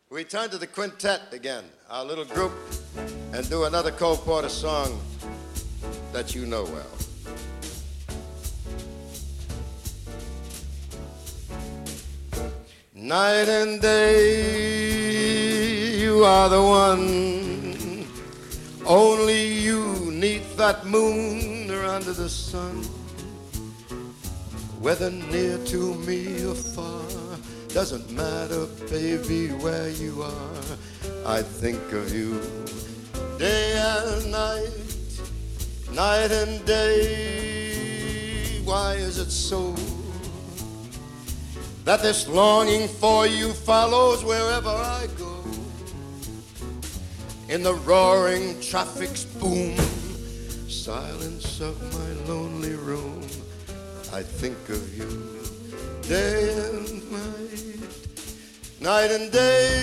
We turn to the quintet again, our little group, and do another Cole Porter song that you know well. Night and day, you are the one. Only you neath that moon or under the sun. Whether near to me or far, doesn't matter, baby, where you are. I think of you day and night, night and day. Why is it so that this longing for you follows wherever I go? In the roaring traffic's boom, silence of my lonely room, I think of you day and night, night and day.